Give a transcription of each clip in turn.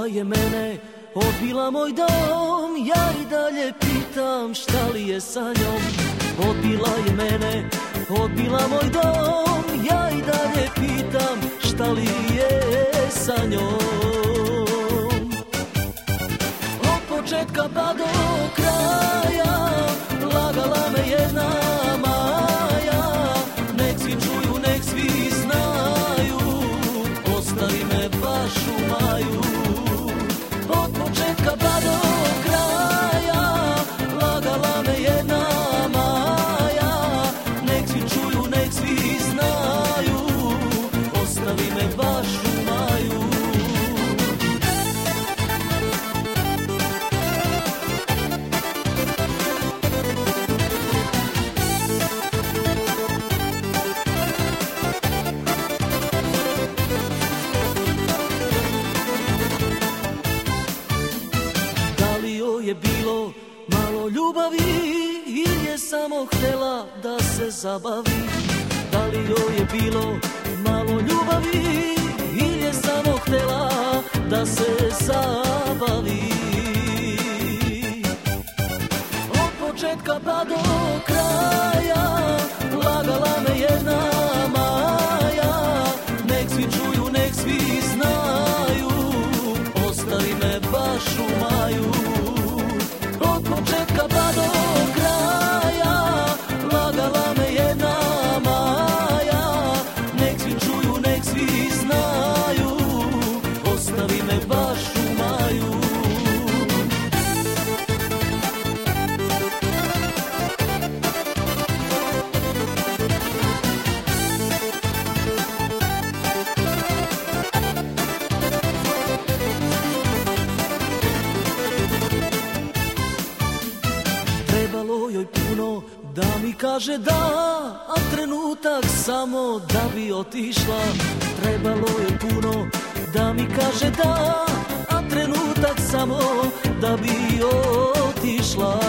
je mene, odbila moj dom, ja i dalje pitam šta li je sa njom. Odbila je mene, odbila moj dom, ja i dalje pitam šta li je sa njom. Od početka pa do kraja lagala me jedna Maja. Nek svi čuju, nek svi znaju, ostavi me baš u maju. Od početka pa do kraja lagala me jedna Maja. Nek svi čuju, nek svi znaju, ostavi me baš u maju. Je bilo malo ljubavi ili je samo htela da se zabavi? Da li joj je bilo malo ljubavi ili je samo htela da se zabavi? Od početka pa do kraja lagala me jedna Maja. Nek svi čuju, nek svi znaju, ostavi me baš u maju. Od početka pa do kraja lagala me jedna Maja. Nek svi čuju, nek svi znaju, ostavi me baš u maju. Trebalo joj puno da mi kaže da, a trenutak samo da bi otišla. Trebalo joj puno da mi kaže da, a trenutak samo da bi otišla.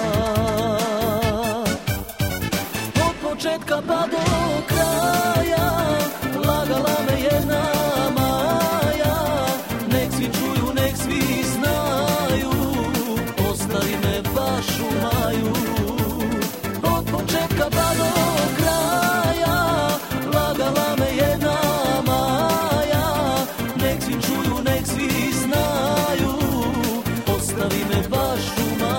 Od početka pa do kraja lagala me jedna Maja. Nek svi čuju, nek svi znaju, ostavi me baš u maju. Od početka pa do kraja lagala me jedna Maja. Nek svi čuju, nek svi znaju, ostavi me baš u maju.